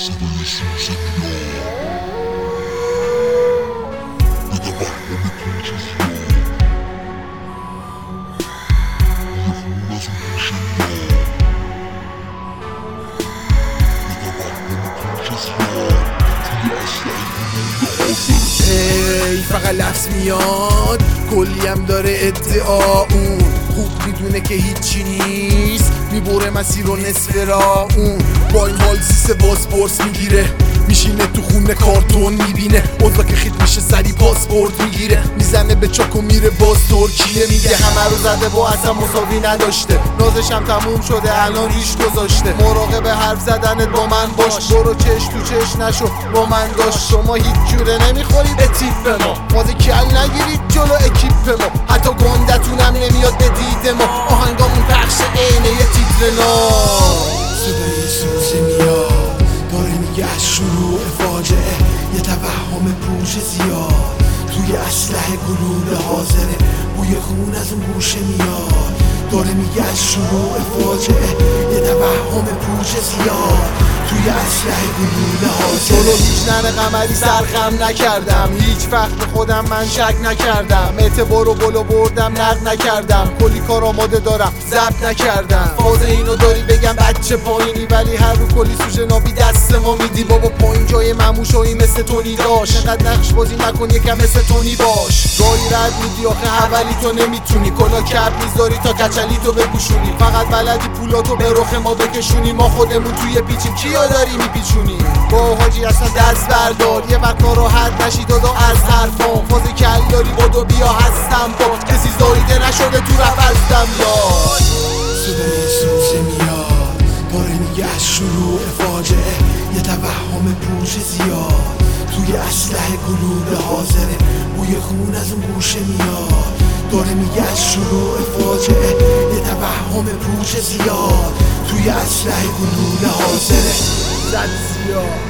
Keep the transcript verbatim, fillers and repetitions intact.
صدای سوز گیاه به توهم کوچ زیاد بوی خون از اون گوشه میاد به توهم کوچ زیاد توی اسلحه گلوله حاضره هی فقط لفظ میاد کلیم داره ادعا اون خوب میدونه که هیچی نیست میبره مسیر رو نصف را اون با این حال سیسه بازپرس میگیره میشینه تو خونه کارتون میبینه اوضاع که خیت میشه سری پاسپورت میگیره میزنه به چاک و میره باز ترکیه میگه همه رو زده و اصلا مساوی نداشته نازش هم تموم شده الان ریش گذاشته مراقب حرف زدنت با من باش برو چش تو چش نشو با من داشت شما هیچ جوره نمیخوری به تیپ ما مازه کل نگیرید جلو اکیپ ما حتی گندتونم نمیاد به دید ما آهنگامون پخش عینه یه تیتر نام صدای سوزه میاد داره میگه از شروع فاجعه یه توهم پوچ زیاد توی اسلحه گلوله حاضره بوی خون از اون گوشه میاد داره میگه از شروع فاجعه یه توهم پوچ زیاد توی اسلحه گلوله حاضره جلو هیچ ننه قمری سرخم نکردم هیچ وقت به خودم من شک نکردم اعتبار و بلو بردم نقد نکردم کلی کار آماده دارم ضبط نکردم فاز اینو داری بگم بچه پایینی ولی هر رو کلی سوژه نابی دست ما میدی بابا پایین جای مموشایی مثل تونی داشت انقدر نقش بازی نکن یکم مثل تونی باش گاهی رد میدی آخه اولی تو نمیتونی کلا کپ میذاری تا کچلی تو بپوشونی فقط بلدی پولاتو به رخ ما بکشونی ما خودمون توی پیچیم کیا داری میپیچونی با حاجی اصلا دست بردار یه وقت راحت نشی دادا از حرفام فاز کل داری بدو بیا هستم با کسی زایده نشده تو رفت ازدم یاد صدای سوزه میاد داره میگه از شروع فاجعه یه توهم پوچ زیاد توی اسلحه گلوله حاضره بوی خون از اون گوشه میاد داره میگه از شروع فاجعه یه توهم پوچ زیاد توی اسلحه گلوله حاضره زد زیاد